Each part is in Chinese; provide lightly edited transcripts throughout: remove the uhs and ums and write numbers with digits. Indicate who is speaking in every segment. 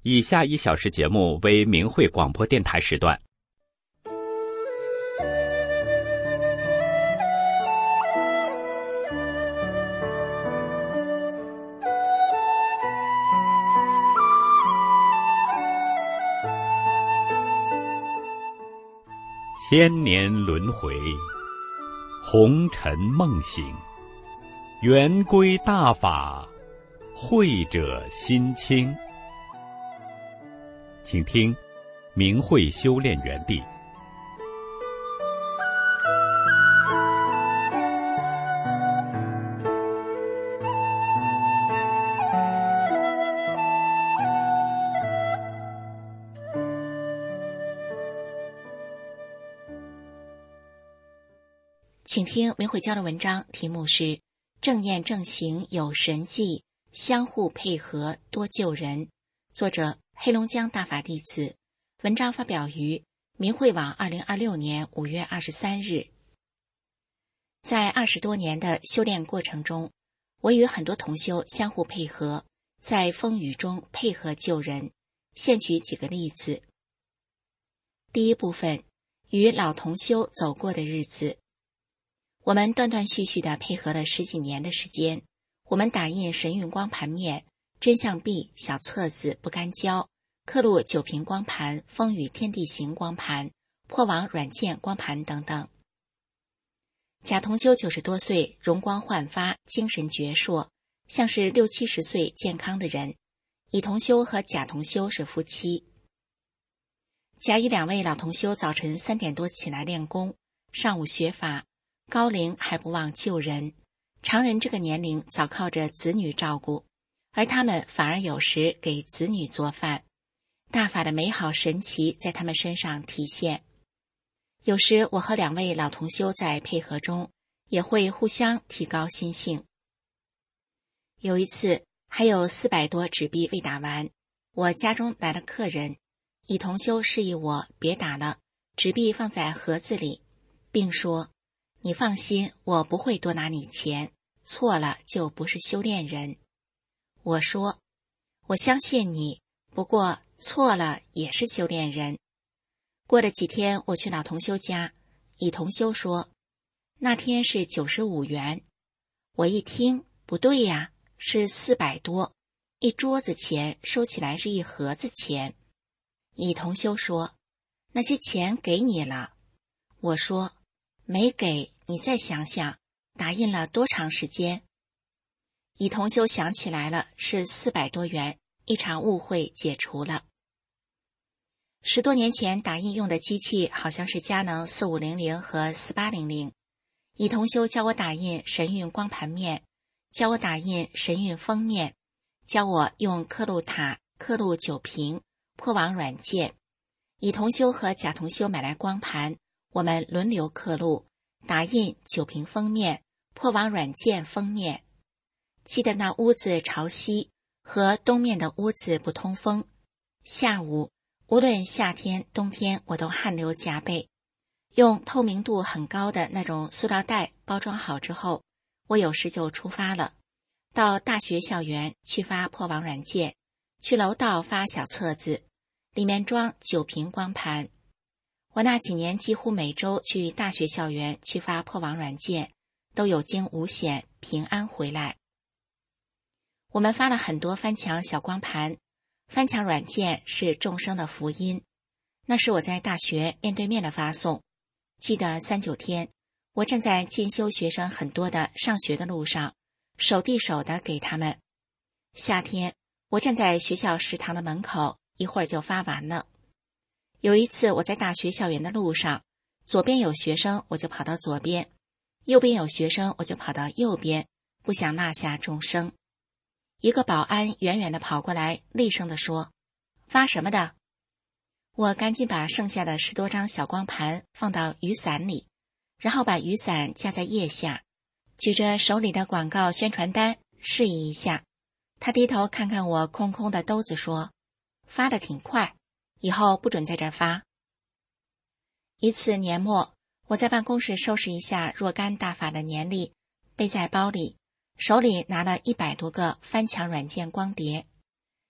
Speaker 1: 以下1小时节目为明慧广播电台时段。千年轮回，红尘梦醒，圆归大法，慧者心清。请听明慧修炼园地。
Speaker 2: 请听明慧教的文章，题目是正念正行有神迹，相互配合多救人，作者黑龙江大法弟子，文章发表于明慧网2026年5月23日。在20多年的修炼过程中，我与很多同修相互配合，在风雨中配合救人。现举几个例子。第一部分，与老同修走过的日子。我们断断续续地配合了10几年的时间，我们打印神韵光盘面、真相币、小册子、不干胶、刻录酒瓶光盘、风雨天地行光盘、破网软件光盘等等。贾同修90多岁，容光焕发，精神矍铄，像是60、70岁健康的人。乙同修和贾同修是夫妻。甲乙2位老同修早晨3点多起来练功，上午学法，高龄还不忘救人。常人这个年龄早靠着子女照顾，而他们反而有时给子女做饭。大法的美好神奇在他们身上体现。有时我和2位老同修在配合中，也会互相提高心性。有一次还有400多纸币未打完，我家中来了客人，乙同修示意我别打了，纸币放在盒子里，并说：你放心，我不会多拿你钱，错了就不是修炼人。我说：我相信你，不过错了也是修炼人。过了几天，我去老同修家，乙同修说那天是95元。我一听，不对呀，是400多，一桌子钱收起来是一盒子钱。乙同修说那些钱给你了。我说没给，你再想想，打印了多长时间？乙同修想起来了，是400多元，一场误会解除了。10多年前打印用的机器好像是佳能4500和4800。乙同修教我打印神韵光盘面，教我打印神韵封面，教我用刻录塔、刻录酒瓶、破网软件。乙同修和甲同修买来光盘，我们轮流刻录，打印酒瓶封面、破网软件封面。记得那屋子朝西，和东面的屋子不通风。下午无论夏天冬天，我都汗流浃背。用透明度很高的那种塑料袋包装好之后，我有时就出发了，到大学校园去发破网软件，去楼道发小册子，里面装酒瓶光盘。我那几年几乎每周去大学校园去发破网软件，都有惊无险，平安回来。我们发了很多翻墙小光盘，翻墙软件是众生的福音。那是我在大学面对面的发送。记得39天，我站在进修学生很多的上学的路上，手递手的给他们。夏天，我站在学校食堂的门口，一会儿就发完了。有一次我在大学校园的路上，左边有学生我就跑到左边，右边有学生我就跑到右边，不想落下众生。一个保安远远地跑过来，厉声地说：发什么的？我赶紧把剩下的10多张小光盘放到雨伞里，然后把雨伞架在腋下，举着手里的广告宣传单示意一下。他低头看看我空空的兜子说：发得挺快，以后不准在这儿发。一次年末，我在办公室收拾一下若干大法的年历，背在包里，手里拿了100多个翻墙软件光碟。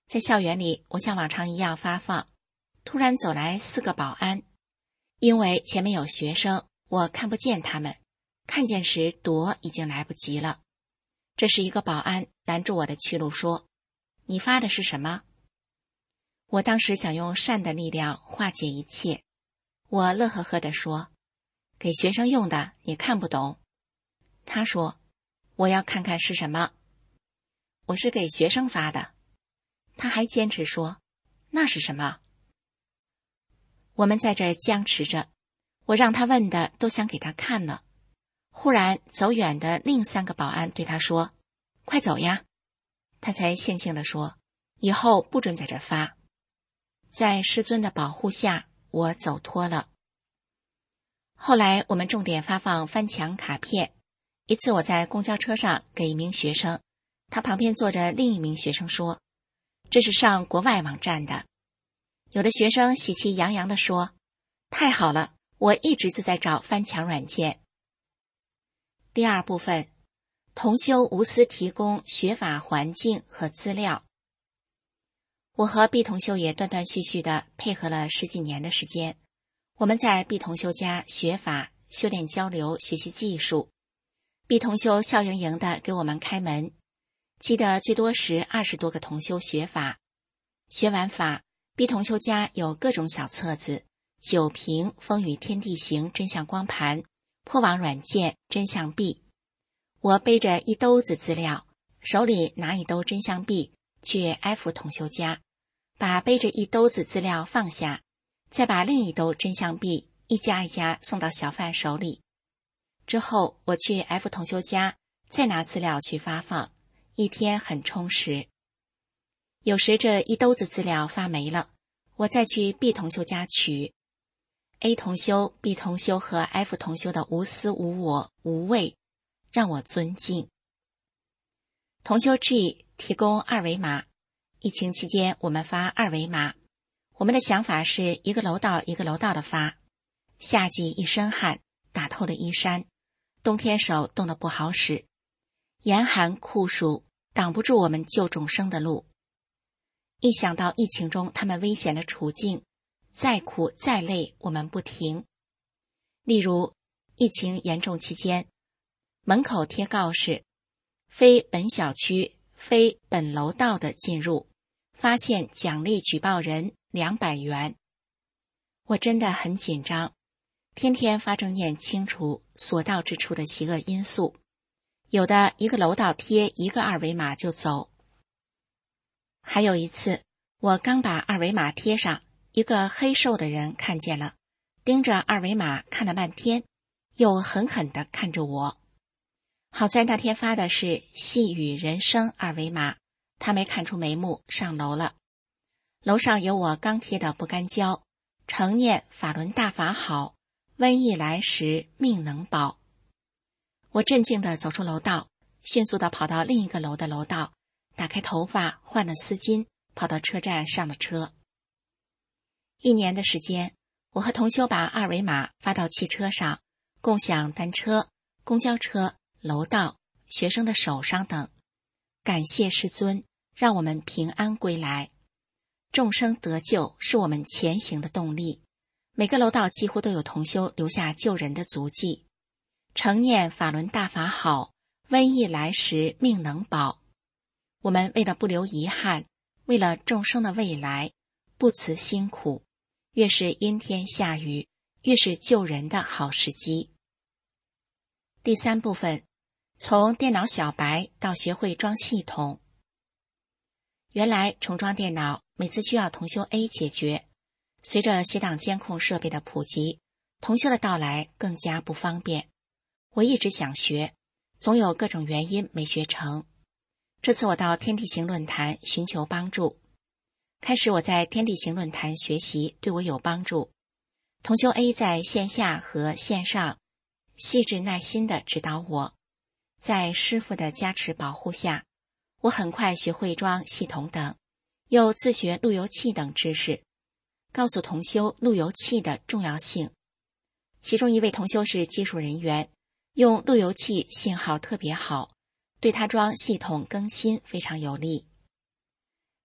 Speaker 2: 在校园里，我像往常一样发放，突然走来4个保安。因为前面有学生，我看不见他们，看见时躲已经来不及了。这时一个保安拦住我的去路说：“你发的是什么？”我当时想用善的力量化解一切，我乐呵呵地说：“给学生用的，你看不懂。”他说：“我要看看是什么。”我是给学生发的。他还坚持说：“那是什么？”我们在这儿僵持着，我让他问的都想给他看了。忽然走远的另3个保安对他说：“快走呀！”他才悻悻地说：“以后不准在这儿发。”在师尊的保护下，我走脱了。后来我们重点发放翻墙卡片。一次我在公交车上给一名学生，他旁边坐着另一名学生说：“这是上国外网站的。”有的学生喜气洋洋地说：“太好了，我一直就在找翻墙软件。”第2部分，同修无私提供学法环境和资料。我和毕同修也断断续续地配合了10几年的时间。我们在毕同修家学法、修炼交流、学习技术。毕同修笑盈盈地给我们开门。记得最多时20多个同修学法。学完法，毕同修家有各种小册子、酒瓶、风雨天地行真相光盘、破网软件、真相币。我背着一兜子资料，手里拿一兜真相币去 F 同修家，把背着一兜子资料放下，再把另一兜真相币一家一家送到小贩手里。之后我去 F 同修家，再拿资料去发放，一天很充实。有时这一兜子资料发没了，我再去 B 同修家取。A 同修、B 同修和 F 同修的无私无我无畏，让我尊敬。同修 G 提供2维码。疫情期间我们发2维码，我们的想法是一个楼道一个楼道的发。夏季一身汗，打透了衣衫，冬天手冻得不好使，严寒酷暑挡不住我们救众生的路。一想到疫情中他们危险的处境，再苦再累我们不停。例如疫情严重期间，门口贴告示：非本小区、非本楼道的进入，发现奖励举报人200元。我真的很紧张，天天发正念清除所到之处的邪恶因素。有的一个楼道贴1个2维码就走。还有一次，我刚把2维码贴上，一个黑瘦的人看见了，盯着2维码看了半天，又狠狠地看着我。好在那天发的是细雨人生2维码，他没看出眉目，上楼了。楼上有我刚贴的不干胶：成念法轮大法好，瘟疫来时命能保。我镇静地走出楼道，迅速地跑到另一个楼的楼道，打开头发，换了丝巾，跑到车站上了车。1年的时间，我和同修把2维码发到汽车上，共享单车、公交车、楼道、学生的手上等。感谢师尊，让我们平安归来。众生得救是我们前行的动力。每个楼道几乎都有同修留下救人的足迹。成念法轮大法好，瘟疫来时命能保。我们为了不留遗憾，为了众生的未来，不辞辛苦，越是阴天下雨，越是救人的好时机。第3部分，从电脑小白到学会装系统。原来重装电脑每次需要同修 A 解决，随着携档监控设备的普及，同修的到来更加不方便。我一直想学，总有各种原因没学成。这次我到天地行论坛寻求帮助。开始我在天地行论坛学习对我有帮助，同修 A 在线下和线上细致耐心地指导我，在师父的加持保护下，我很快学会装系统等，又自学路由器等知识，告诉同修路由器的重要性。其中一位同修是技术人员，用路由器信号特别好，对他装系统更新非常有利。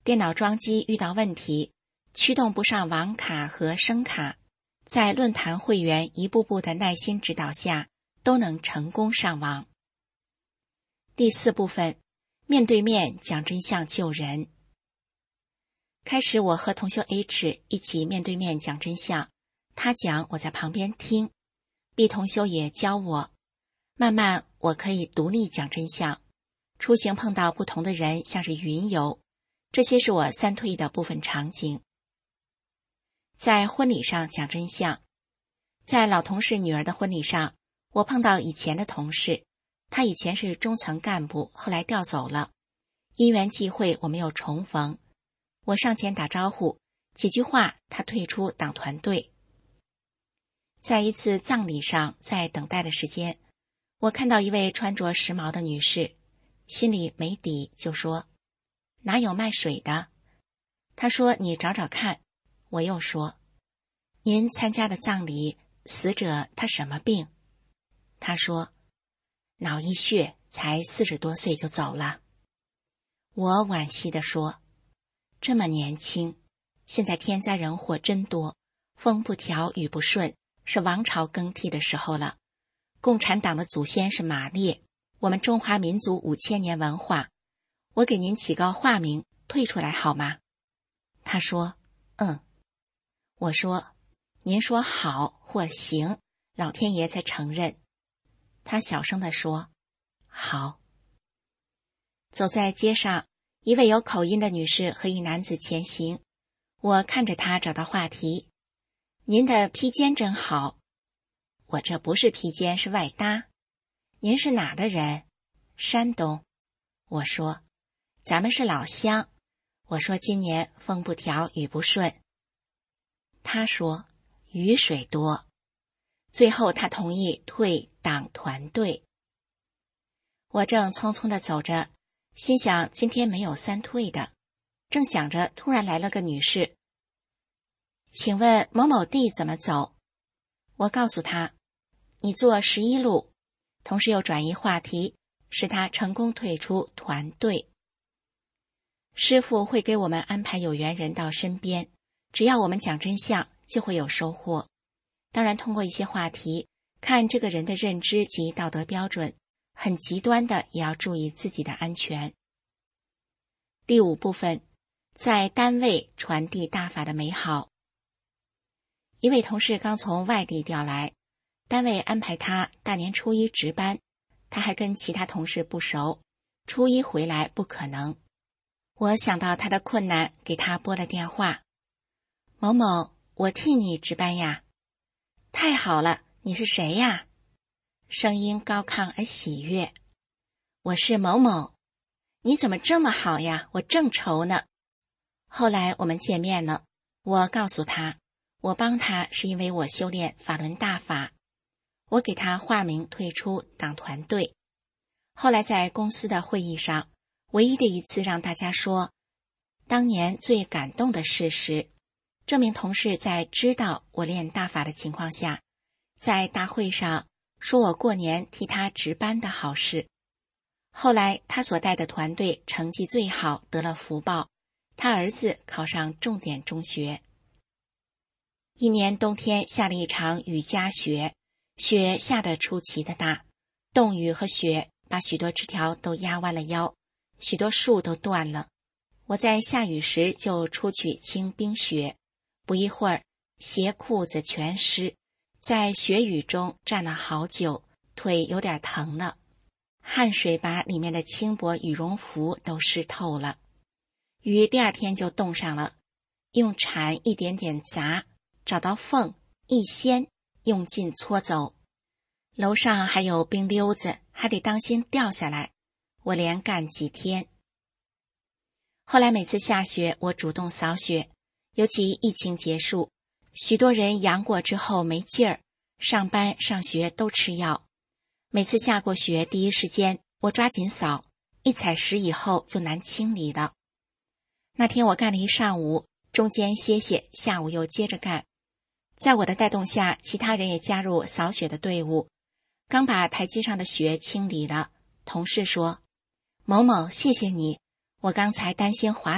Speaker 2: 电脑装机遇到问题，驱动不上网卡和声卡，在论坛会员一步步的耐心指导下，都能成功上网。第4部分，面对面讲真相救人。开始我和同修 H 一起面对面讲真相，他讲，我在旁边听。B 同修也教我，慢慢我可以独立讲真相。出行碰到不同的人，像是云游，这些是我三退的部分场景。在婚礼上讲真相，在老同事女儿的婚礼上，我碰到以前的同事，他以前是中层干部，后来调走了，因缘际会我们又重逢，我上前打招呼，几句话他退出党团队。在一次葬礼上，在等待的时间，我看到一位穿着时髦的女士，心里没底，就说，哪有卖水的？她说，你找找看。我又说，您参加的葬礼，死者他什么病？她说，脑溢血，才40多岁就走了。我惋惜地说，这么年轻，现在天灾人祸真多，风不调雨不顺，是王朝更替的时候了。共产党的祖先是马列，我们中华民族5000年文化，我给您起个化名，退出来好吗？他说，我说，您说好或行，老天爷才承认。他小声地说，好。走在街上，一位有口音的女士和一男子前行，我看着他找到话题，您的披肩真好。我这不是披肩，是外搭。您是哪的人？山东。我说，咱们是老乡。我说，今年风不调雨不顺。他说，雨水多。最后他同意退党团队。我正匆匆地走着，心想今天没有3退的，正想着，突然来了个女士，请问某某地怎么走？我告诉他，你坐11路，同时又转移话题，使他成功退出团队。师父会给我们安排有缘人到身边，只要我们讲真相，就会有收获。当然，通过一些话题，看这个人的认知及道德标准，很极端的也要注意自己的安全。第5部分，在单位传递大法的美好。一位同事刚从外地调来，单位安排他大年初1值班，他还跟其他同事不熟，初1回来不可能。我想到他的困难，给他拨了电话。某某，我替你值班呀。太好了，你是谁呀？声音高亢而喜悦。我是某某。你怎么这么好呀？我正愁呢。后来我们见面了，我告诉他，我帮他是因为我修炼法轮大法。我给他化名退出党团队。后来在公司的会议上，唯一的一次让大家说当年最感动的事时，这名同事在知道我练大法的情况下，在大会上说我过年替他值班的好事。后来他所带的团队成绩最好，得了福报，他儿子考上重点中学。一年冬天下了一场雨夹雪，雪下得出奇的大，冻雨和雪把许多枝条都压弯了腰，许多树都断了。我在下雨时就出去清冰雪，不一会儿鞋裤子全湿，在雪雨中站了好久，腿有点疼了，汗水把里面的轻薄羽绒服都湿透了。雨第2天就冻上了，用铲一点点砸，找到缝一掀，用劲搓走。楼上还有冰溜子，还得当心掉下来，我连干几天。后来每次下雪，我主动扫雪，尤其疫情结束，许多人阳过之后没劲儿，上班上学都吃药。每次下过雪，第一时间我抓紧扫，一踩实以后就难清理了。那天我干了一上午，中间歇歇，下午又接着干。在我的带动下，其他人也加入扫雪的队伍。刚把台阶上的雪清理了，同事说，某某，谢谢你，我刚才担心滑倒，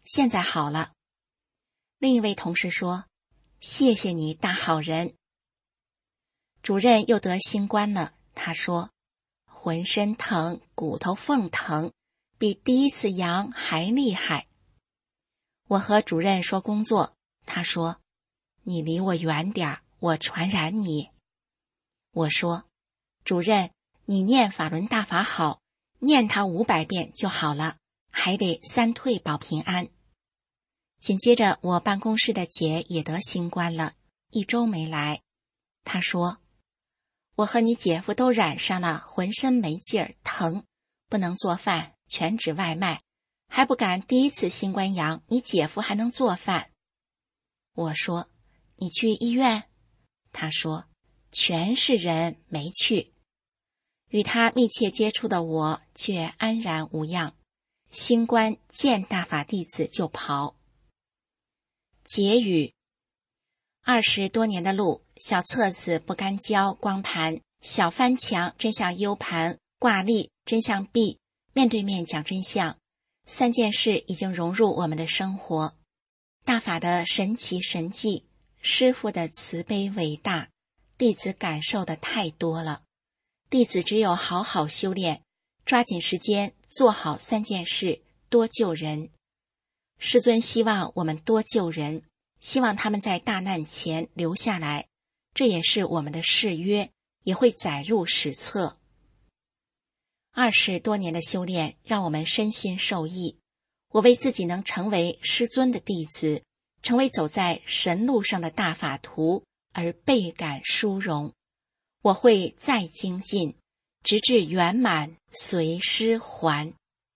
Speaker 2: 现在好了。另一位同事说，谢谢你，大好人。主任又得新冠了，他说，浑身疼，骨头缝疼，比第一次阳还厉害。我和主任说工作，他说，你离我远点，我传染你。我说，主任，你念法轮大法好，念它500遍就好了，还得3退保平安。紧接着我办公室的姐也得新冠了，1周没来。她说，我和你姐夫都染上了，浑身没劲儿，疼，不能做饭，全指外卖，还不敢第一次新冠阳，你姐夫还能做饭。我说，你去医院？他说，全是人，没去。与他密切接触的我却安然无恙，新冠见大法弟子就跑。结语：20多年的路，小册子不干胶光盘，小翻墙真相 U 盘，挂历真相币，面对面讲真相，3件事已经融入我们的生活。大法的神奇神迹，师父的慈悲伟大，弟子感受的太多了。弟子只有好好修炼，抓紧时间做好3件事，多救人。师尊希望我们多救人，希望他们在大难前留下来，这也是我们的誓约，也会载入史册。20多年的修炼让我们身心受益，我为自己能成为师尊的弟子，成为走在神路上的大法徒而倍感殊荣。我会再精进，直至圆满，随师还。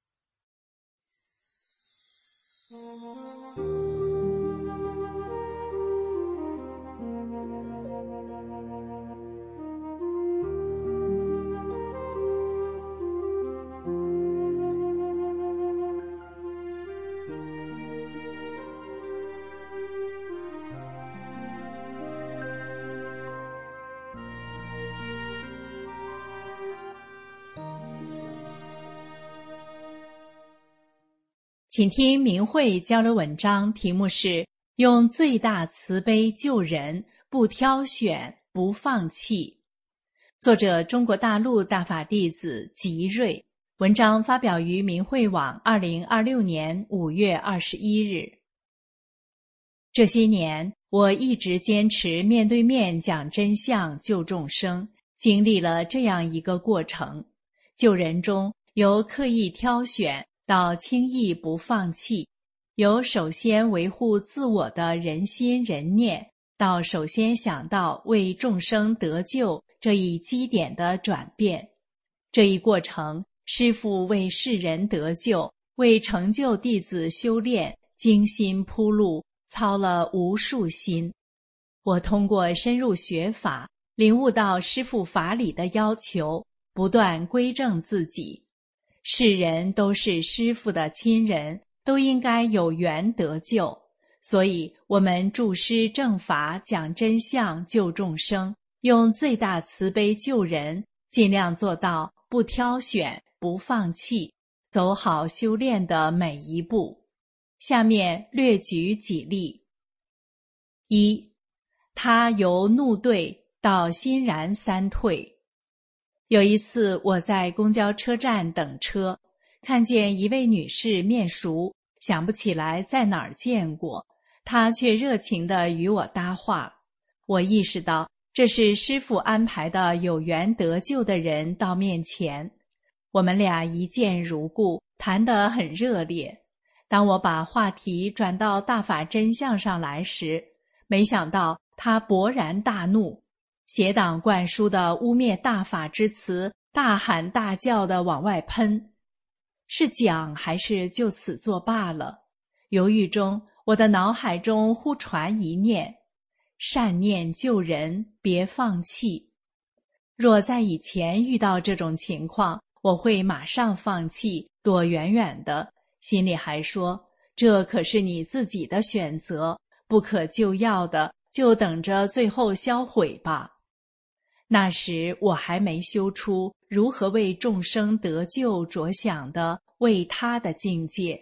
Speaker 3: 请听明慧交流文章，题目是用最大慈悲救人，不挑选，不放弃。作者中国大陆大法弟子吉瑞，文章发表于明慧网2026年5月21日。这些年，我一直坚持面对面讲真相救众生，经历了这样一个过程：救人中由刻意挑选到轻易不放弃，由首先维护自我的人心人念，到首先想到为众生得救这一基点的转变。这一过程，师父为世人得救，为成就弟子修炼，精心铺路，操了无数心。我通过深入学法，领悟到师父法理的要求，不断归正自己。世人都是师父的亲人，都应该有缘得救，所以我们助师正法，讲真相救众生，用最大慈悲救人，尽量做到不挑选，不放弃，走好修炼的每一步。下面略举几例。1. 他由怒对到欣然3退。有一次我在公交车站等车，看见一位女士面熟，想不起来在哪儿见过，她却热情地与我搭话。我意识到这是师父安排的有缘得救的人到面前，我们俩一见如故，谈得很热烈。当我把话题转到大法真相上来时，没想到她勃然大怒，邪党灌输的污蔑大法之词，大喊大叫地往外喷。是讲还是就此作罢了？犹豫中，我的脑海中忽传一念：善念救人，别放弃。若在以前遇到这种情况，我会马上放弃，躲远远的，心里还说，这可是你自己的选择，不可救药的，就等着最后销毁吧。那时我还没修出如何为众生得救着想的为他的境界，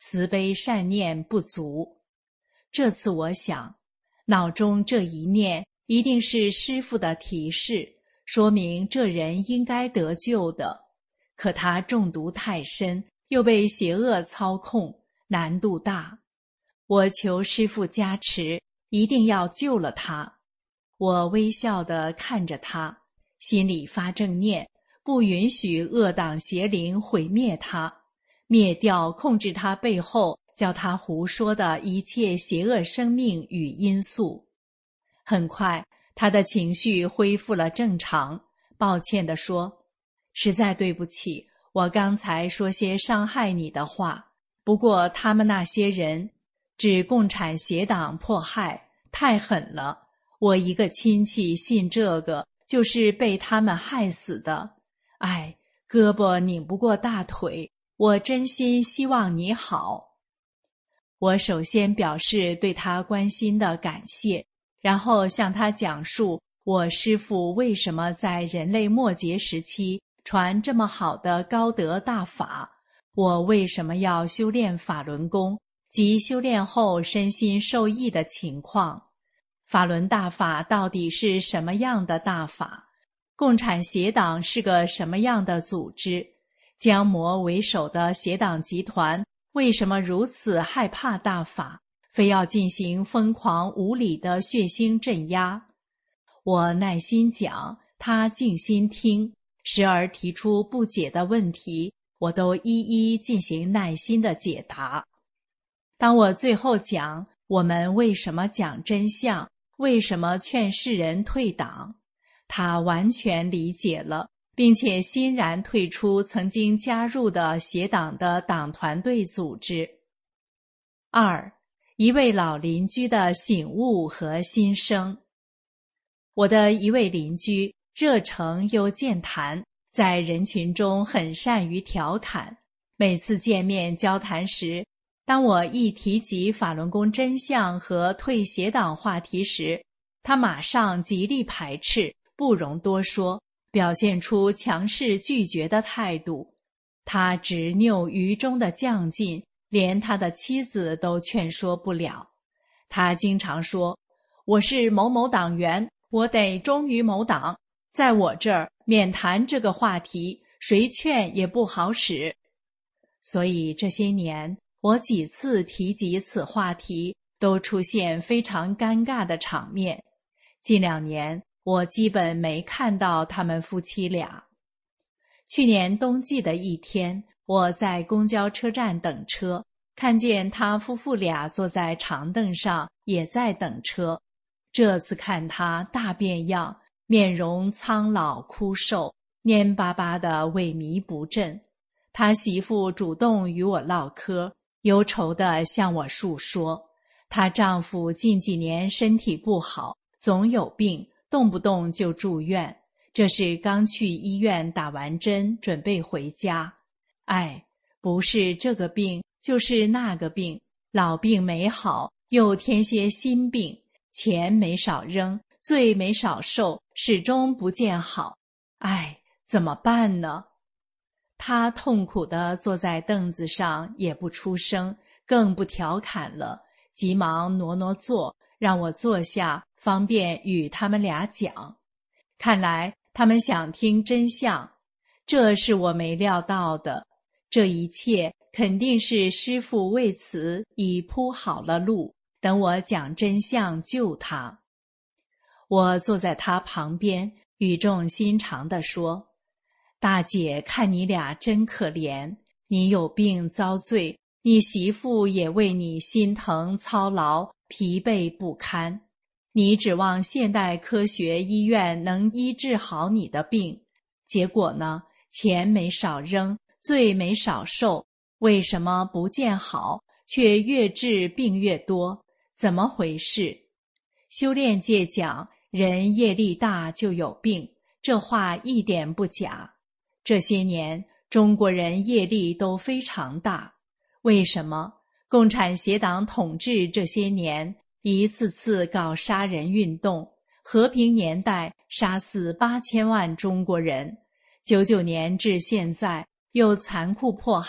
Speaker 3: 慈悲善念不足。这次我想，脑中这一念一定是师父的提示，说明这人应该得救的。可他中毒太深，又被邪恶操控，难度大。我求师父加持，一定要救了他。我微笑地看着他，心里发正念，不允许恶党邪灵毁灭他，灭掉控制他背后叫他胡说的一切邪恶生命与因素。很快，他的情绪恢复了正常，抱歉地说：实在对不起，我刚才说些伤害你的话，不过他们那些人指共产邪党迫害，太狠了。我一个亲戚信这个，就是被他们害死的。哎，胳膊拧不过大腿，我真心希望你好。我首先表示对他关心的感谢，然后向他讲述我师父为什么在人类末劫时期传这么好的高德大法，我为什么要修炼法轮功，及修炼后身心受益的情况。法轮大法到底是什么样的大法？共产邪党是个什么样的组织？江魔为首的邪党集团为什么如此害怕大法，非要进行疯狂无理的血腥镇压？我耐心讲，他静心听，时而提出不解的问题，我都一一进行耐心的解答。当我最后讲我们为什么讲真相，为什么劝世人退党，他完全理解了，并且欣然退出曾经加入的邪党的党团队组织。2. 一位老邻居的醒悟和心声。我的一位邻居热诚又健谈，在人群中很善于调侃。每次见面交谈时，当我一提及法轮功真相和退邪党话题时，他马上极力排斥，不容多说，表现出强势拒绝的态度。他执拗于中的犟劲，连他的妻子都劝说不了。他经常说：我是某某党员，我得忠于某党，在我这儿免谈这个话题，谁劝也不好使。所以这些年我几次提及此话题，都出现非常尴尬的场面。近2年，我基本没看到他们夫妻俩。去年冬季的一天，我在公交车站等车，看见他夫妇俩坐在长凳上，也在等车。这次看他大变样，面容苍老枯瘦，蔫巴巴的萎靡不振。他媳妇主动与我唠嗑，忧愁地向我述说，她丈夫近几年身体不好，总有病，动不动就住院。这是刚去医院打完针，准备回家。哎，不是这个病，就是那个病，老病没好，又添些新病，钱没少扔，罪没少受，始终不见好。哎，怎么办呢？他痛苦地坐在凳子上，也不出声，更不调侃了，急忙挪座，让我坐下，方便与他们俩讲。看来他们想听真相，这是我没料到的。这一切肯定是师父为此已铺好了路，等我讲真相救他。我坐在他旁边，语重心长地说：大姐看你俩真可怜，你有病遭罪，你媳妇也为你心疼操劳，疲惫不堪。你指望现代科学医院能医治好你的病，结果呢，钱没少扔，罪没少受，为什么不见好，却越治病越多？怎么回事？修炼界讲，人业力大就有病，这话一点不假。这些年，中国人业力都非常大。为什么？共产邪党统治这些年，一次次搞杀人运动，和平年代杀死8000万中国人，99年至现在又残酷迫害，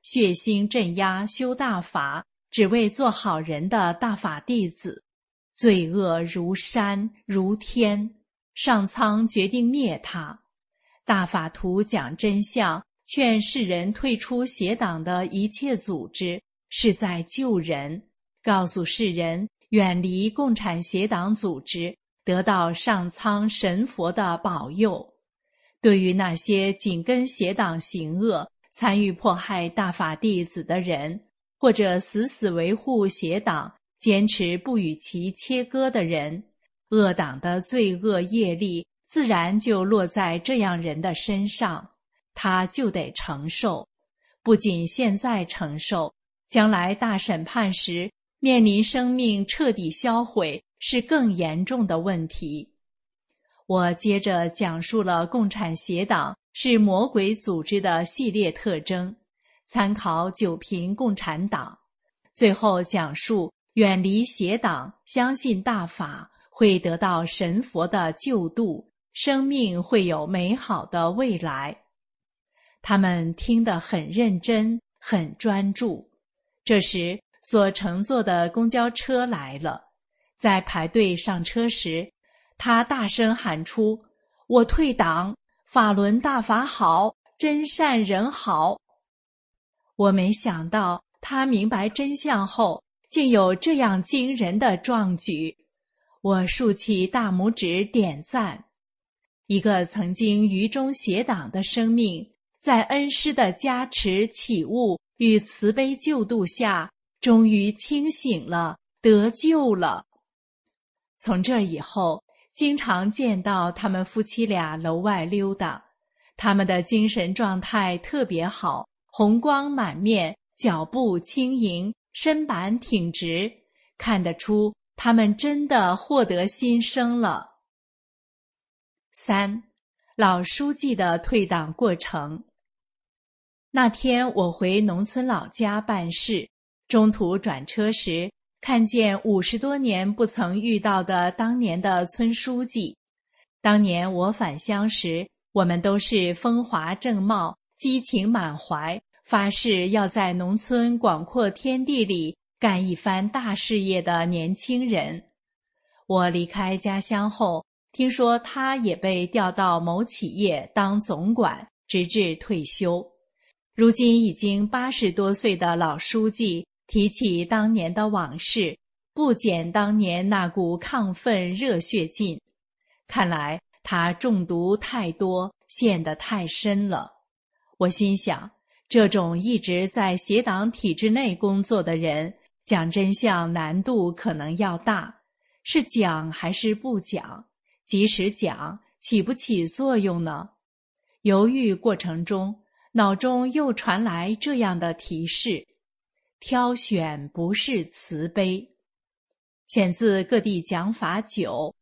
Speaker 3: 血腥镇压修大法，只为做好人的大法弟子，罪恶如山如天，上苍决定灭他。大法图讲真相，劝世人退出邪党的一切组织，是在救人，告诉世人远离共产邪党组织，得到上苍神佛的保佑。对于那些紧跟邪党行恶、参与迫害大法弟子的人，或者死死维护邪党、坚持不与其切割的人，恶党的罪恶业力自然就落在这样人的身上，他就得承受。不仅现在承受，将来大审判时面临生命彻底销毁是更严重的问题。我接着讲述了共产邪党是魔鬼组织的系列特征，参考九评共产党。最后讲述远离邪党，相信大法，会得到神佛的救度，生命会有美好的未来。他们听得很认真，很专注。这时所乘坐的公交车来了，在排队上车时，他大声喊出：我退党，法轮大法好，真善人好。我没想到他明白真相后，竟有这样惊人的壮举。我竖起大拇指点赞。一个曾经愚忠邪党的生命，在恩师的加持启悟与慈悲救度下，终于清醒了，得救了。从这以后，经常见到他们夫妻俩楼外溜达，他们的精神状态特别好，红光满面，脚步轻盈，身板挺直，看得出他们真的获得新生了。3. 老书记的退党过程。那天我回农村老家办事，中途转车时，看见50多年不曾遇到的当年的村书记。当年我返乡时，我们都是风华正茂、激情满怀，发誓要在农村广阔天地里干一番大事业的年轻人。我离开家乡后，听说他也被调到某企业当总管，直至退休。如今已经80多岁的老书记提起当年的往事，不减当年那股亢奋热血劲。看来他中毒太多，陷得太深了。我心想，这种一直在邪党体制内工作的人，讲真相难度可能要大，是讲还是不讲？即使讲，起不起作用呢？犹豫过程中，脑中又传来这样的提示：挑选不是慈悲。选自各地讲法9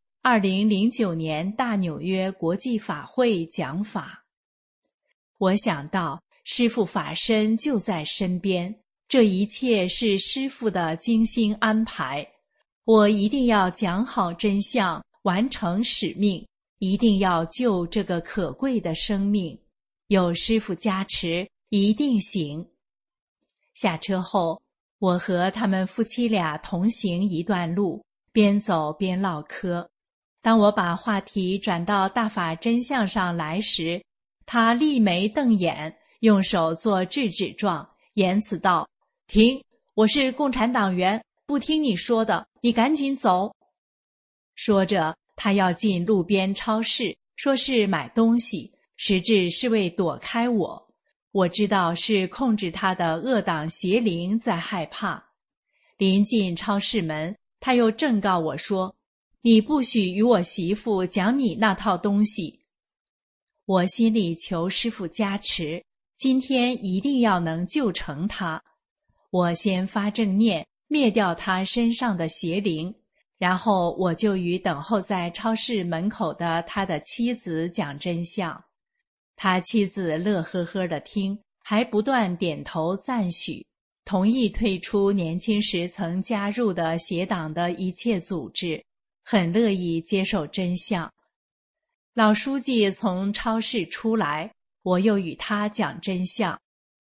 Speaker 3: 2009年大纽约国际法会讲法。我想到师父法身就在身边，这一切是师父的精心安排。我一定要讲好真相，完成使命，一定要救这个可贵的生命。有师父加持，一定行。下车后，我和他们夫妻俩同行一段路，边走边唠嗑。当我把话题转到大法真相上来时，他立眉瞪眼，用手做制止状，言辞道：停，我是共产党员，不听你说的，你赶紧走。说着，他要进路边超市，说是买东西，实质是为躲开我。我知道是控制他的恶党邪灵在害怕。临近超市门，他又正告我说：你不许与我媳妇讲你那套东西。我心里求师父加持，今天一定要能救成他。我先发正念，灭掉他身上的邪灵，然后我就与等候在超市门口的他的妻子讲真相。他妻子乐呵呵地听，还不断点头赞许，同意退出年轻时曾加入的邪党的一切组织，很乐意接受真相。老书记从超市出来，我又与他讲真相。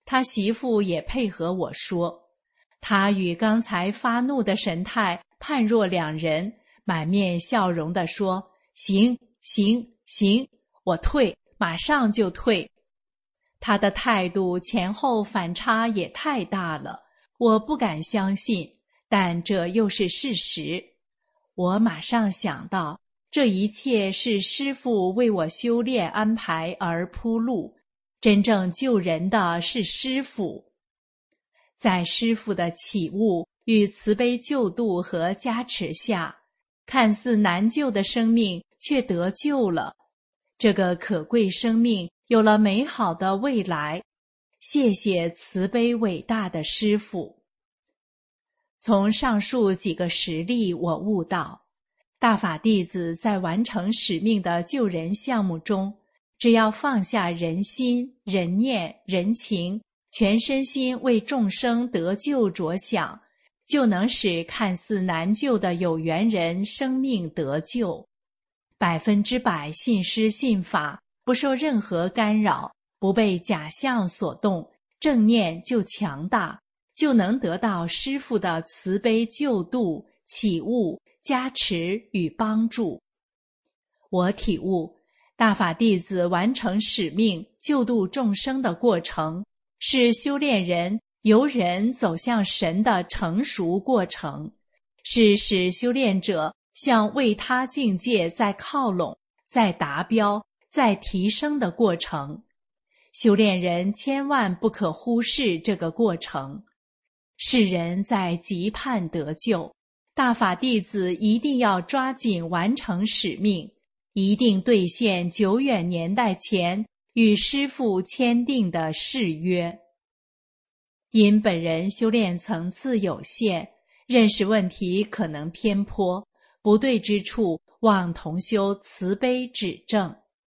Speaker 3: 他媳妇也配合我说。他与刚才发怒的神态判若两人，满面笑容地说：行，行，行，我退，马上就退。他的态度前后反差也太大了，我不敢相信，但这又是事实。我马上想到，这一切是师父为我修炼安排而铺路，真正救人的是师父。在师父的启悟与慈悲救度和加持下，看似难救的生命却得救了。这个可贵生命有了美好的未来，谢谢慈悲伟大的师父。从上述几个实例，我悟到，大法弟子在完成使命的救人项目中，只要放下人心、人念、人情，全身心为众生得救着想，就能使看似难救的有缘人生命得救。100%信师信法，不受任何干扰，不被假象所动，正念就强大，就能得到师父的慈悲救度、启悟、加持与帮助。我体悟，大法弟子完成使命、救度众生的过程，是修炼人由人走向神的成熟过程，是使修炼者向为他境界在靠拢、在达标、在提升的过程。修炼人千万不可忽视这个过程。世人在急盼得救，大法弟子一定要抓紧完成使命，一定兑现久远年代前与师父签订的誓约。因本人修炼层次有限，认识问题可能偏颇，不对之处，望同修慈悲指正。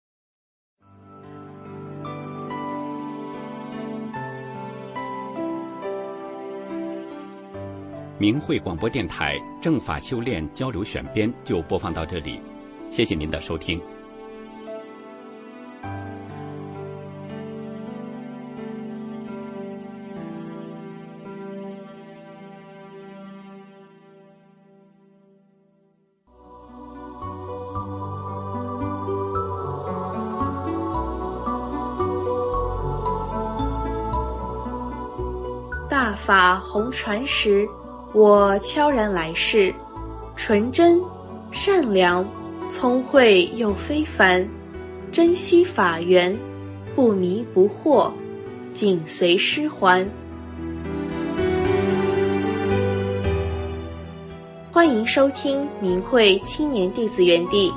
Speaker 1: 明慧广播电台正法修炼交流选编就播放到这里，谢谢您的收听。
Speaker 4: 大法弘传时，我悄然来世，纯真、善良、聪慧又非凡，珍惜法缘，不迷不惑，紧随师还。欢迎收听明慧青年弟子园地。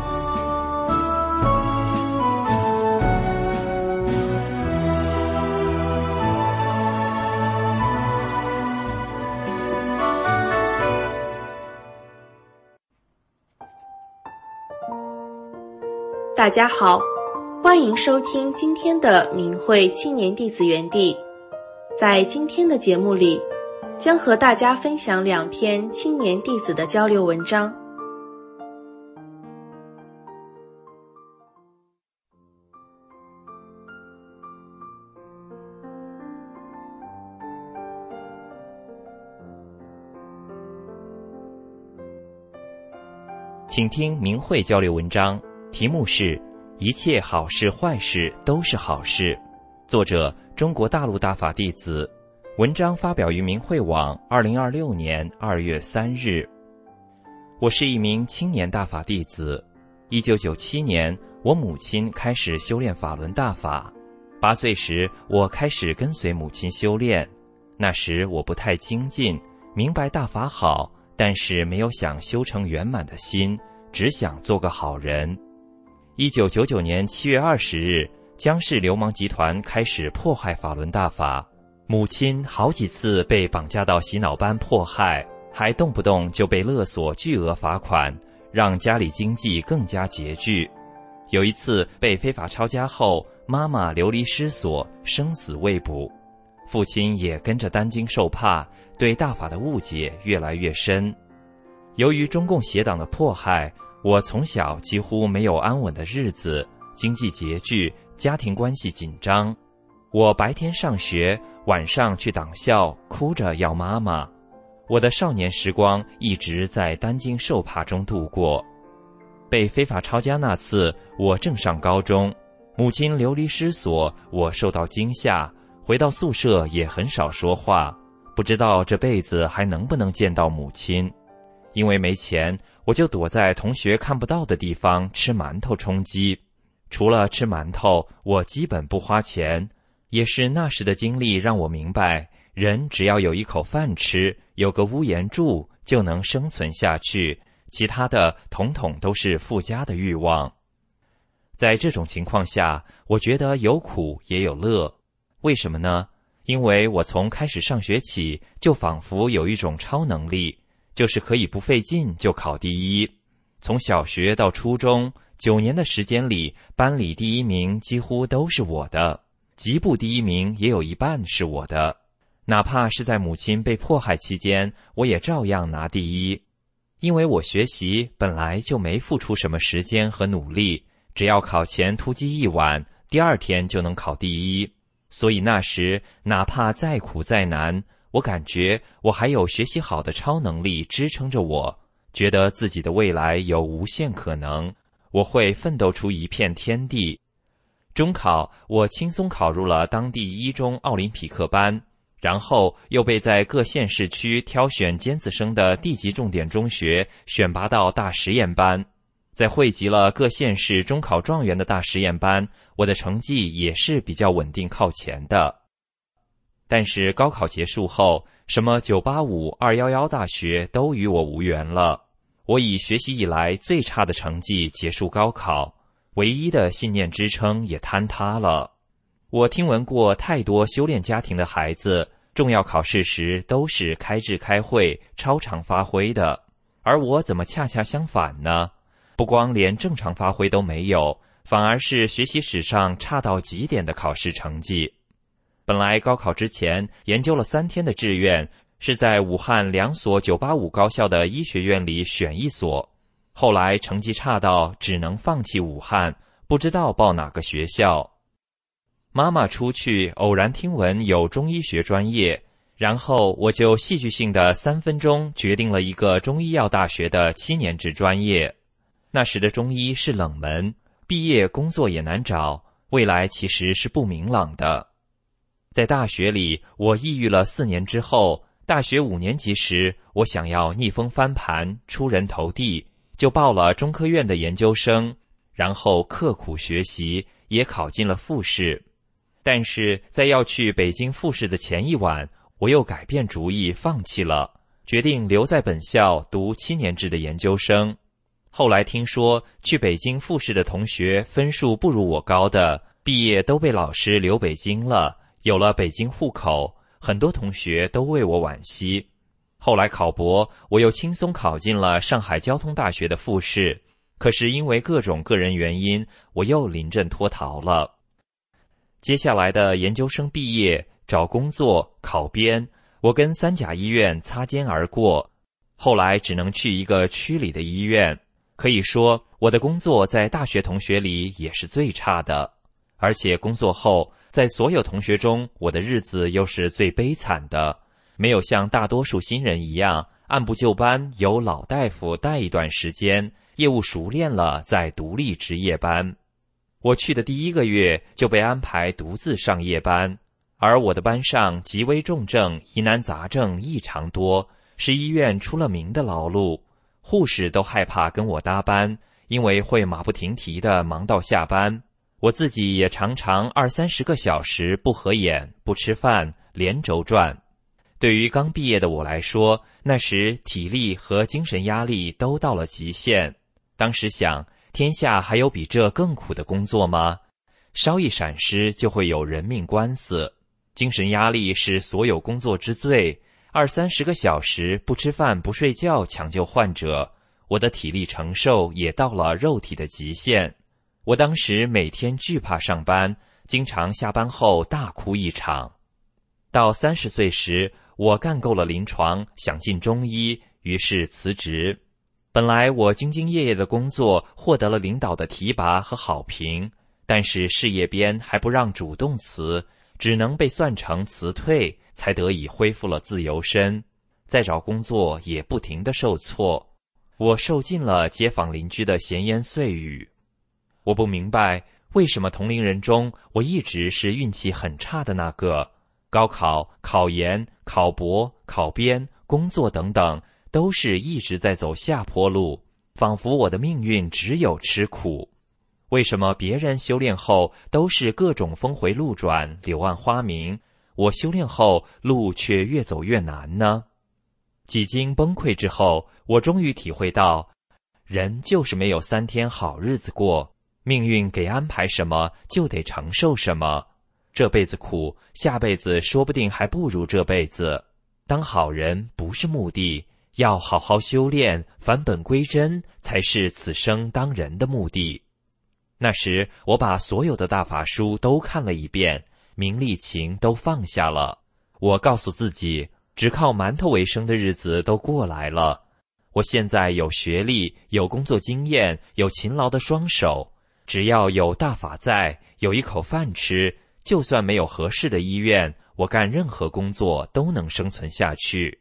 Speaker 4: 大家好，欢迎收听今天的明慧青年弟子园地。在今天的节目里，将和大家分享2篇青年弟子的交流文章。
Speaker 5: 请听明慧交流文章，题目是一切好事坏事都是好事，作者中国大陆大法弟子，文章发表于明慧网2026年2月3日。我是一名青年大法弟子。1997年，我母亲开始修炼法轮大法。8岁时，我开始跟随母亲修炼。那时我不太精进，明白大法好，但是没有想修成圆满的心，只想做个好人。1999年7月20日，江氏流氓集团开始迫害法轮大法，母亲好几次被绑架到洗脑班迫害，还动不动就被勒索巨额罚款，让家里经济更加拮据。有一次被非法抄家后，妈妈流离失所，生死未卜，父亲也跟着担惊受怕，对大法的误解越来越深。由于中共邪党的迫害，我从小几乎没有安稳的日子，经济拮据，家庭关系紧张。 我白天上学，晚上去党校，哭着要妈妈。我的少年时光一直在担惊受怕中度过。被非法抄家那次，我正上高中，母亲流离失所，我受到惊吓，回到宿舍也很少说话，不知道这辈子还能不能见到母亲。因为没钱，我就躲在同学看不到的地方吃馒头充饥。除了吃馒头，我基本不花钱。也是那时的经历让我明白，人只要有一口饭吃，有个屋檐住，就能生存下去，其他的统统都是附加的欲望。在这种情况下，我觉得有苦也有乐。为什么呢？因为我从开始上学起，就仿佛有一种超能力，就是可以不费劲就考第一。从小学到初中9年的时间里，班里第一名几乎都是我的，级部第一名也有一半是我的。哪怕是在母亲被迫害期间，我也照样拿第一。因为我学习本来就没付出什么时间和努力，只要考前突击一晚，第2天就能考第一。所以那时哪怕再苦再难，我感觉我还有学习好的超能力支撑着我，觉得自己的未来有无限可能，我会奋斗出一片天地。中考我轻松考入了当地1中奥林匹克班，然后又被在各县市区挑选尖子生的地级重点中学选拔到大实验班。在汇集了各县市中考状元的大实验班，我的成绩也是比较稳定靠前的。但是高考结束后，什么985、211大学都与我无缘了。我以学习以来最差的成绩结束高考，唯一的信念支撑也坍塌了。我听闻过太多修炼家庭的孩子，重要考试时都是开智开会、超常发挥的，而我怎么恰恰相反呢？不光连正常发挥都没有，反而是学习史上差到极点的考试成绩。本来高考之前研究了3天的志愿，是在武汉2所985高校的医学院里选一所，后来成绩差到只能放弃武汉，不知道报哪个学校。妈妈出去偶然听闻有中医学专业，然后我就戏剧性的3分钟决定了一个中医药大学的7年制专业。那时的中医是冷门，毕业工作也难找，未来其实是不明朗的。在大学里，我抑郁了4年之后，大学5年级时，我想要逆风翻盘，出人头地，就报了中科院的研究生，然后刻苦学习，也考进了复试。但是在要去北京复试的前一晚，我又改变主意放弃了，决定留在本校读7年制的研究生。后来听说去北京复试的同学分数不如我高的，毕业都被老师留北京了，有了北京户口，很多同学都为我惋惜。后来考博，我又轻松考进了上海交通大学的复试，可是因为各种个人原因，我又临阵脱逃了。接下来的研究生毕业、找工作、考编，我跟3甲医院擦肩而过，后来只能去一个区里的医院。可以说，我的工作在大学同学里也是最差的，而且工作后，在所有同学中，我的日子又是最悲惨的，没有像大多数新人一样按部就班由老大夫带一段时间，业务熟练了再独立值夜班。我去的第1个月就被安排独自上夜班，而我的班上极为重症、疑难杂症异常多，是医院出了名的劳碌。护士都害怕跟我搭班，因为会马不停蹄地忙到下班。我自己也常常20-30个小时不合眼、不吃饭，连轴转。对于刚毕业的我来说，那时体力和精神压力都到了极限。当时想，天下还有比这更苦的工作吗？稍一闪失就会有人命官司，精神压力是所有工作之最。20-30个小时不吃饭不睡觉抢救患者，我的体力承受也到了肉体的极限。我当时每天惧怕上班，经常下班后大哭一场。到30岁时，我干够了临床，想进中医，于是辞职。本来我兢兢业业的工作获得了领导的提拔和好评，但是事业编还不让主动辞， 只能被算成辞退，才得以恢复了自由身。再找工作也不停地受挫，我受尽了街坊邻居的闲言碎语。我不明白为什么同龄人中我一直是运气很差的那个，高考、考研、考博、考编、工作等等，都是一直在走下坡路，仿佛我的命运只有吃苦。为什么别人修炼后都是各种峰回路转、柳暗花明，我修炼后路却越走越难呢？几经崩溃之后，我终于体会到，人就是没有3天好日子过，命运给安排什么就得承受什么。这辈子苦，下辈子说不定还不如这辈子。当好人不是目的，要好好修炼，返本归真，才是此生当人的目的。那时我把所有的大法书都看了一遍，名利情都放下了。我告诉自己，只靠馒头为生的日子都过来了。我现在有学历，有工作经验，有勤劳的双手，只要有大法在，有一口饭吃，就算没有合适的医院，我干任何工作都能生存下去。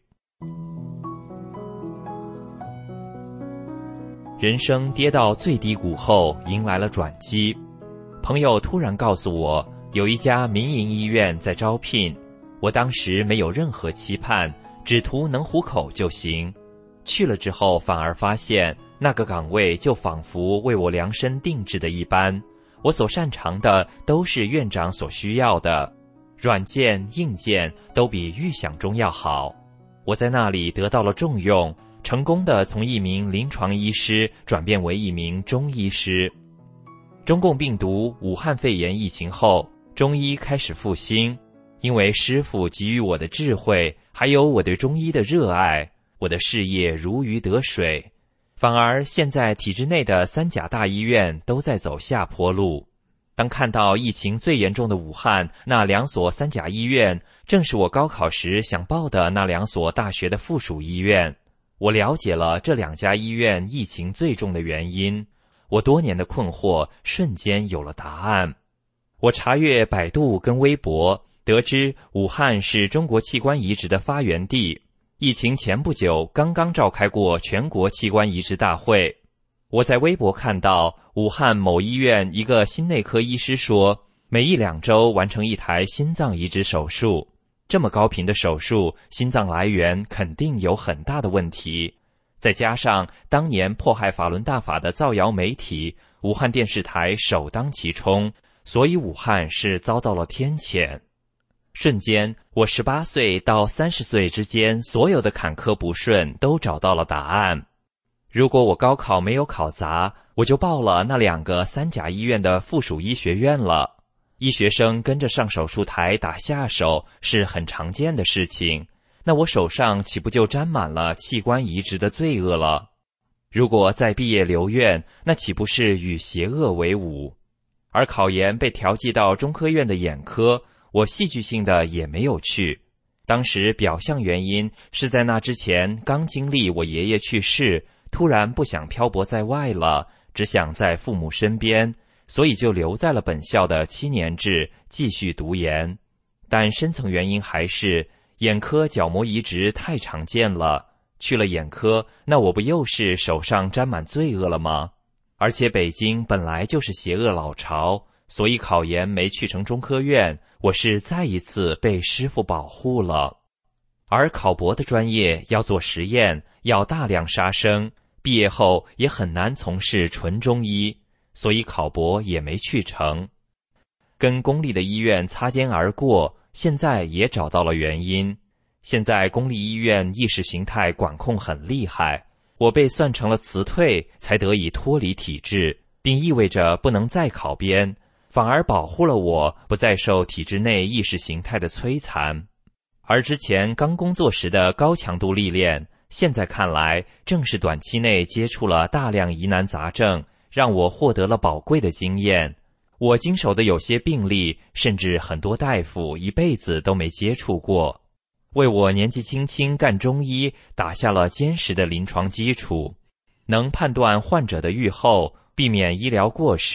Speaker 5: 人生跌到最低谷后，迎来了转机。朋友突然告诉我，有一家民营医院在招聘。我当时没有任何期盼，只图能糊口就行。去了之后，反而发现那个岗位就仿佛为我量身定制的一般，我所擅长的都是院长所需要的，软件、硬件都比预想中要好。我在那里得到了重用，成功地从一名临床医师转变为一名中医师。中共病毒、武汉肺炎疫情后，中医开始复兴。因为师父给予我的智慧，还有我对中医的热爱，我的事业如鱼得水。反而现在体制内的3甲大医院都在走下坡路。当看到疫情最严重的武汉那2所3甲医院，正是我高考时想报的那2所大学的附属医院，我了解了这2家医院疫情最重的原因，我多年的困惑瞬间有了答案。我查阅百度跟微博，得知武汉是中国器官移植的发源地，疫情前不久刚刚召开过全国器官移植大会。我在微博看到武汉某医院一个心内科医师说，每1-2周完成1台心脏移植手术，这么高频的手术，心脏来源肯定有很大的问题。再加上当年迫害法轮大法的造谣媒体，武汉电视台首当其冲，所以武汉是遭到了天谴。瞬间，我18岁到30岁之间所有的坎坷不顺都找到了答案。如果我高考没有考砸，我就报了那2个3甲医院的附属医学院了。医学生跟着上手术台打下手是很常见的事情，那我手上岂不就沾满了器官移植的罪恶了？如果再毕业留院，那岂不是与邪恶为伍？而考研被调剂到中科院的眼科，我戏剧性的也没有去。当时表象原因是在那之前刚经历我爷爷去世，突然不想漂泊在外了，只想在父母身边，所以就留在了本校的7年制继续读研。但深层原因还是眼科角膜移植太常见了，去了眼科，那我不又是手上沾满罪恶了吗？而且北京本来就是邪恶老巢，所以考研没去成中科院，我是再一次被师父保护了。而考博的专业要做实验，要大量杀生，毕业后也很难从事纯中医，所以考博也没去成。跟公立的医院擦肩而过，现在也找到了原因。现在公立医院意识形态管控很厉害，我被算成了辞退，才得以脱离体制，并意味着不能再考编，反而保护了我不再受体制内意识形态的摧残。而之前刚工作时的高强度历练，现在看来正是短期内接触了大量疑难杂症，让我获得了宝贵的经验。我经手的有些病例，甚至很多大夫一辈子都没接触过，为我年纪轻轻干中医打下了坚实的临床基础，能判断患者的预后，避免医疗过失，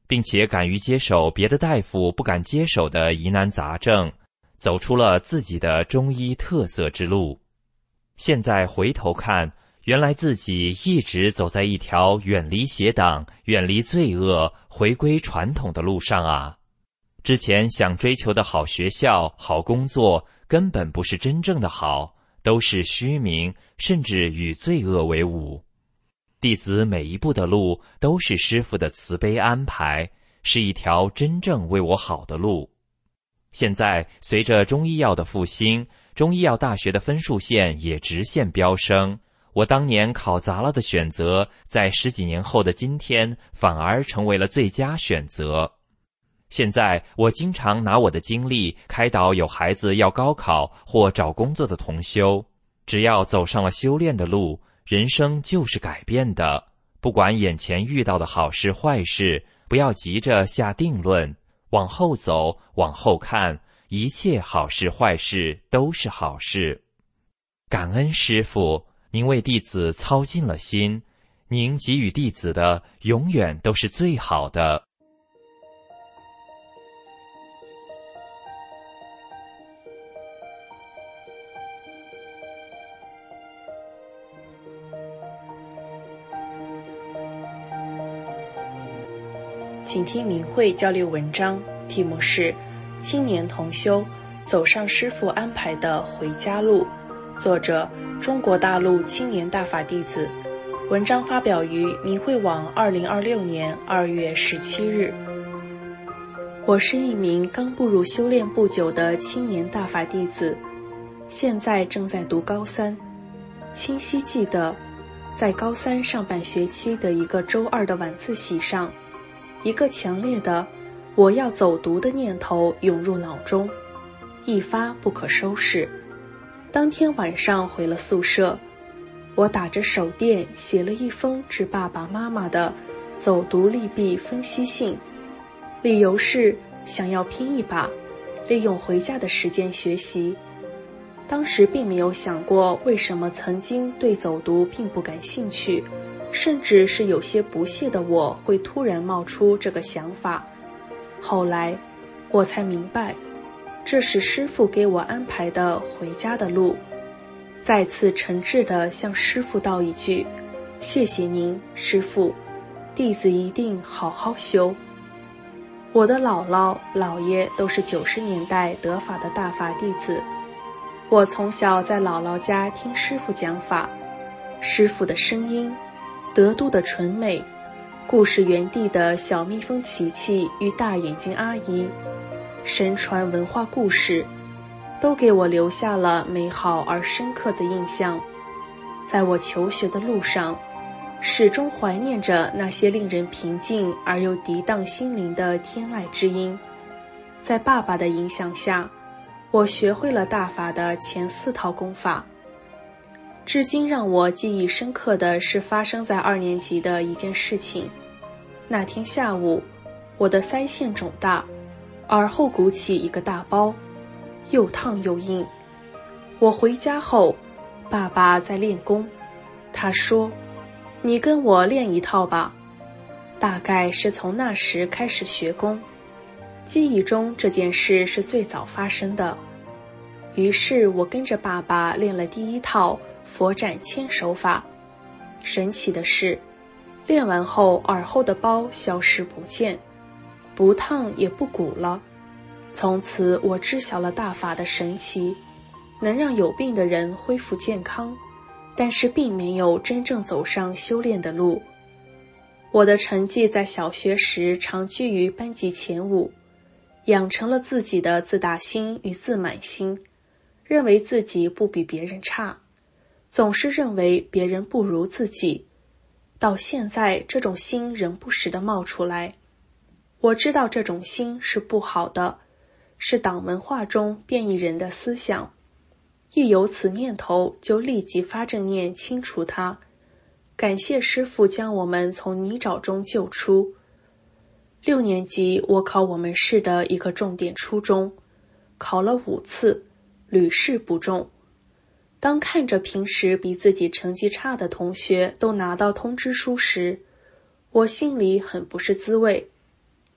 Speaker 5: 并且敢于接手别的大夫不敢接手的疑难杂症，走出了自己的中医特色之路。现在回头看，原来自己一直走在一条远离邪党、远离罪恶、回归传统的路上啊！之前想追求的好学校、好工作，根本不是真正的好，都是虚名，甚至与罪恶为伍。弟子每一步的路都是师父的慈悲安排，是一条真正为我好的路。现在随着中医药的复兴，中医药大学的分数线也直线飙升，我当年考砸了的选择，在10几年后的今天反而成为了最佳选择。现在我经常拿我的经历开导有孩子要高考或找工作的同修，只要走上了修炼的路，人生就是改变的。不管眼前遇到的好事坏事，不要急着下定论，往后走，往后看，一切好事坏事都是好事。感恩师父，您为弟子操尽了心，您给予弟子的永远都是最好的。
Speaker 4: 请听明慧交流文章，题目是《青年同修走上师父安排的回家路》，作者中国大陆青年大法弟子。文章发表于明慧网2026年2月17日。我是一名刚步入修炼不久的青年大法弟子，现在正在读高3。清晰记得，在高3上半学期的一个周2的晚自习上，一个强烈的我要走读的念头涌入脑中，一发不可收拾。当天晚上回了宿舍，我打着手电写了一封致爸爸妈妈的走读利弊分析信，理由是想要拼一把，利用回家的时间学习。当时并没有想过为什么曾经对走读并不感兴趣，甚至是有些不屑的我会突然冒出这个想法。后来我才明白，这是师父给我安排的回家的路。再次诚挚地向师父道一句，谢谢您，师父，弟子一定好好修。我的姥姥姥爷都是90年代得法的大法弟子，我从小在姥姥家听师父讲法，师父的声音，德都的纯美，故事园地的小蜜蜂琪琪与大眼睛阿姨，神传文化故事，都给我留下了美好而深刻的印象。在我求学的路上，始终怀念着那些令人平静而又涤荡心灵的天籁之音。在爸爸的影响下，我学会了大法的前4套功法。至今让我记忆深刻的是发生在2年级的一件事情。那天下午，我的腮腺肿大，耳后鼓起一个大包，又烫又硬。我回家后，爸爸在练功，他说，你跟我练一套吧。大概是从那时开始学功，记忆中这件事是最早发生的。于是我跟着爸爸练了第1套佛展千手法。神奇的是，练完后耳后的包消失不见，不烫也不鼓了。从此我知晓了大法的神奇，能让有病的人恢复健康，但是并没有真正走上修炼的路。我的成绩在小学时常居于班级前5，养成了自己的自大心与自满心，认为自己不比别人差，总是认为别人不如自己。到现在，这种心仍不时地冒出来。我知道这种心是不好的，是党文化中变异人的思想。一有此念头，就立即发正念清除它。感谢师父将我们从泥沼中救出。6年级，我考我们市的一个重点初中，考了5次，屡试不中。当看着平时比自己成绩差的同学都拿到通知书时，我心里很不是滋味。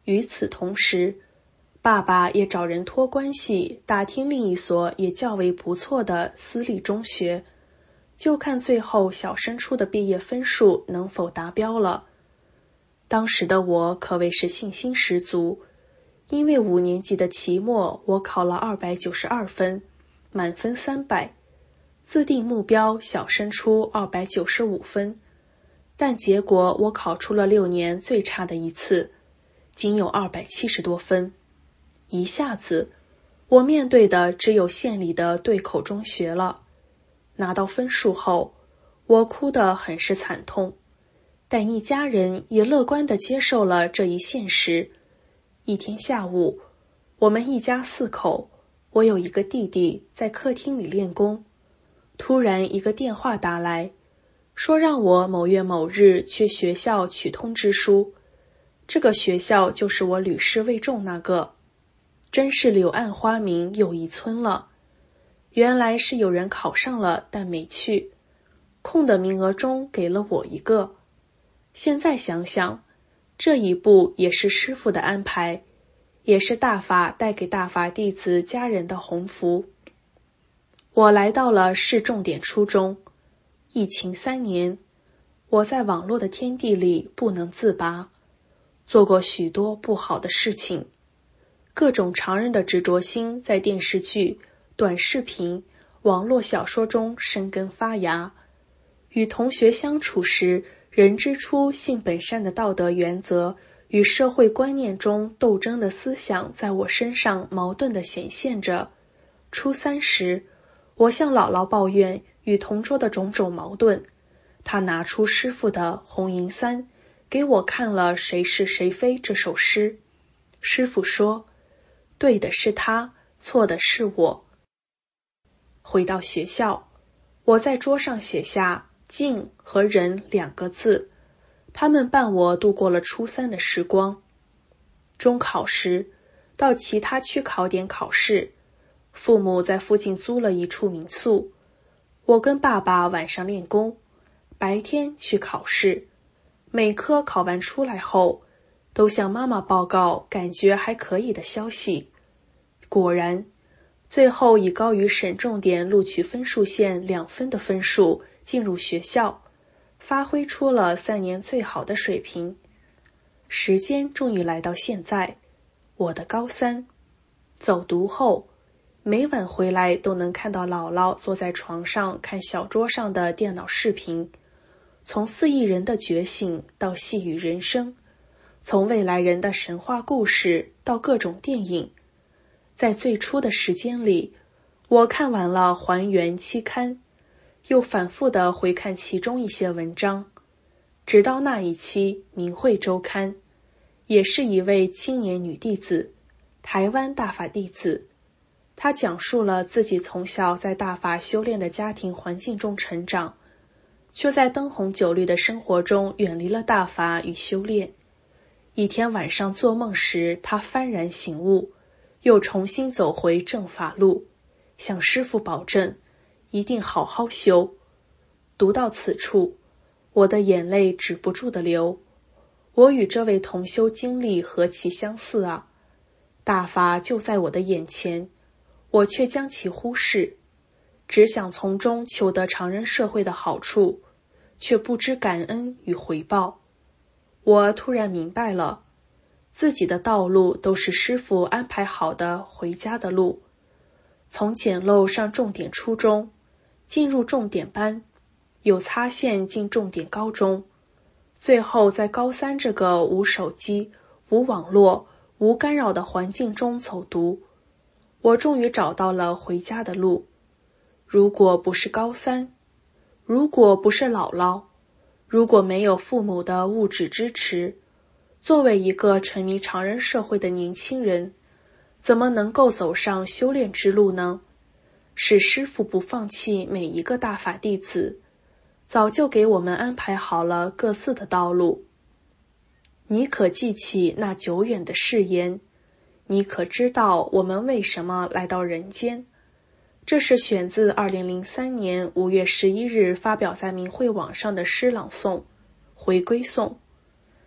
Speaker 4: 与此同时，爸爸也找人托关系打听另一所也较为不错的私立中学，就看最后小升初的毕业分数能否达标了。当时的我可谓是信心十足，因为5年级的期末我考了292分，满分300，自定目标小升初295分，但结果我考出了6年最差的一次，仅有270多分。一下子，我面对的只有县里的对口中学了。拿到分数后，我哭得很是惨痛，但一家人也乐观地接受了这一现实。一天下午，我们一家4口，我有一个弟弟在客厅里练功，突然一个电话打来，说让我某月某日去学校取通知书。这个学校就是我屡试未中那个，真是柳暗花明又一村了。原来是有人考上了，但没去，空的名额中给了我一个。现在想想，这一步也是师父的安排，也是大法带给大法弟子家人的鸿福。我来到了市重点初中，疫情3年，我在网络的天地里不能自拔，做过许多不好的事情，各种常人的执着心在电视剧、短视频、网络小说中生根发芽。与同学相处时，人之初性本善的道德原则与社会观念中斗争的思想在我身上矛盾地显现着。初3时，我向姥姥抱怨与同桌的种种矛盾，她拿出师父的《红银三》给我看了《谁是谁非》这首诗。师父说，对的是他，错的是我。回到学校，我在桌上写下静和仁2个字，他们伴我度过了初3的时光。中考时，到其他区考点考试，父母在附近租了一处民宿，我跟爸爸晚上练功，白天去考试。每科考完出来后，都向妈妈报告感觉还可以的消息。果然，最后以高于省重点录取分数线2分的分数进入学校，发挥出了3年最好的水平。时间终于来到现在，我的高3。走读后，每晚回来都能看到姥姥坐在床上看小桌上的电脑视频，从4亿人的觉醒到细语人生，从未来人的神话故事到各种电影。在最初的时间里，我看完了《还原》期刊，又反复地回看其中一些文章，直到那一期《明慧周刊》，也是一位青年女弟子，台湾大法弟子。她讲述了自己从小在大法修炼的家庭环境中成长，却在灯红酒绿的生活中远离了大法与修炼。一天晚上做梦时，她幡然醒悟，又重新走回正法路，向师父保证一定好好修。读到此处，我的眼泪止不住地流。我与这位同修经历何其相似啊！大法就在我的眼前，我却将其忽视，只想从中求得常人社会的好处，却不知感恩与回报。我突然明白了，自己的道路都是师父安排好的回家的路。从简陋上重点初中，进入重点班，有擦线进重点高中，最后在高3这个无手机、无网络、无干扰的环境中走读，我终于找到了回家的路。如果不是高3，如果不是姥姥，如果没有父母的物质支持，作为一个沉迷常人社会的年轻人，怎么能够走上修炼之路呢？是师父不放弃每一个大法弟子，早就给我们安排好了各自的道路。你可记起那久远的誓言？你可知道我们为什么来到人间？这是选自2003年5月11日发表在明慧网上的诗朗诵《回归颂》。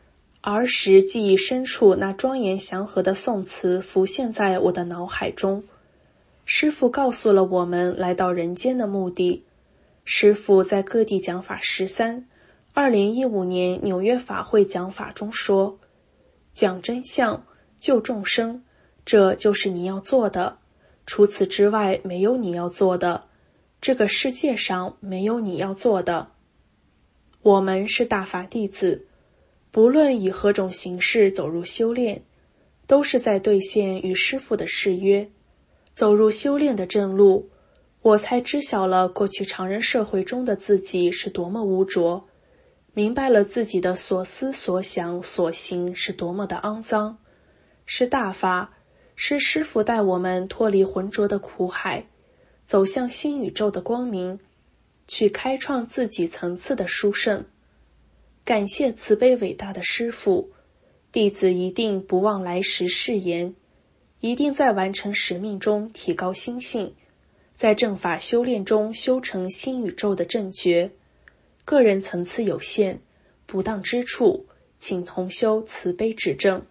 Speaker 4: 儿时记忆深处那庄严祥和的颂词浮现在我的脑海中。师父告诉了我们来到人间的目的。师父在各地讲法13 2015年纽约法会讲法中说，讲真相，救众生，这就是你要做的，除此之外没有你要做的，这个世界上没有你要做的。我们是大法弟子，不论以何种形式走入修炼，都是在兑现与师父的誓约。走入修炼的正路，我才知晓了过去常人社会中的自己是多么污浊，明白了自己的所思所想所行是多么的肮脏。是大法，是师父带我们脱离浑浊的苦海，走向新宇宙的光明，去开创自己层次的殊胜。感谢慈悲伟大的师父，弟子一定不忘来时誓言，一定在完成使命中提高心性，在正法修炼中修成新宇宙的正觉。个人层次有限，不当之处，请同修慈悲指正。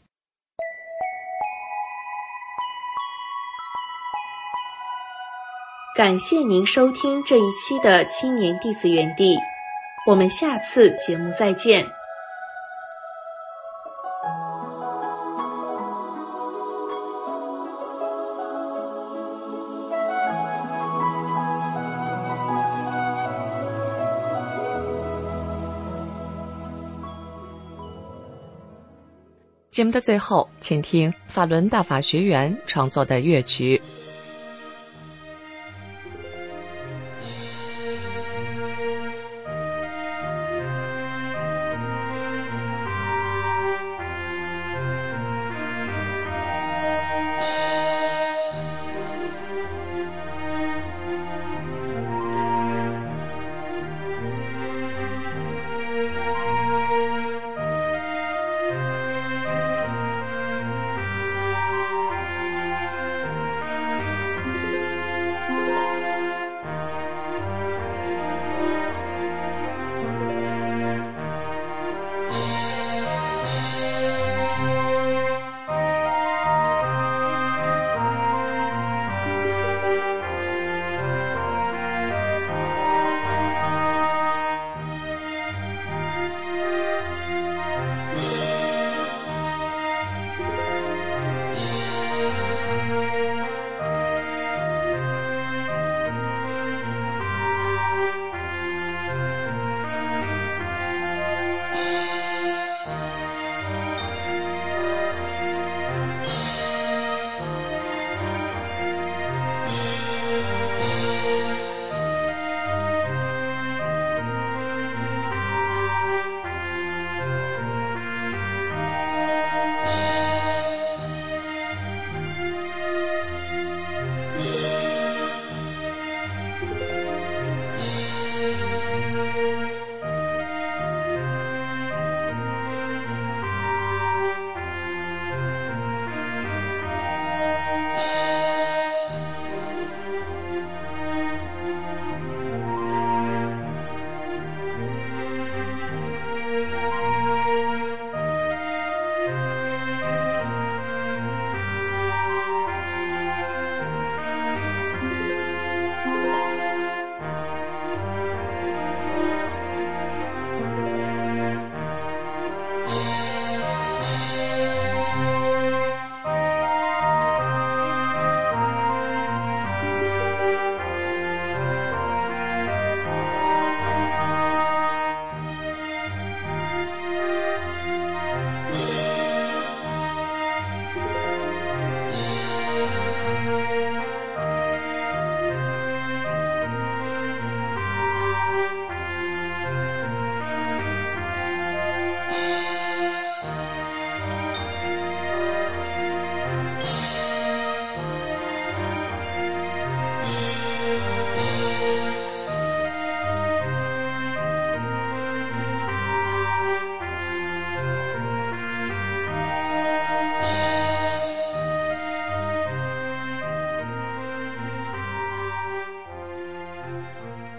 Speaker 4: 感谢您收听这一期的青年弟子园地，我们下次节目再见。
Speaker 6: 节目的最后，请听法轮大法学员创作的乐曲。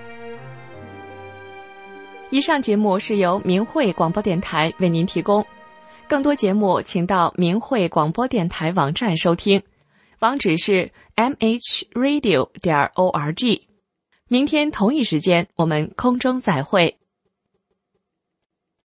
Speaker 6: 以上节目是由明慧广播电台为您提供， 更多节目请到明慧广播电台网站收听，网址是 mhradio.org。明天同一时间我们空中再会。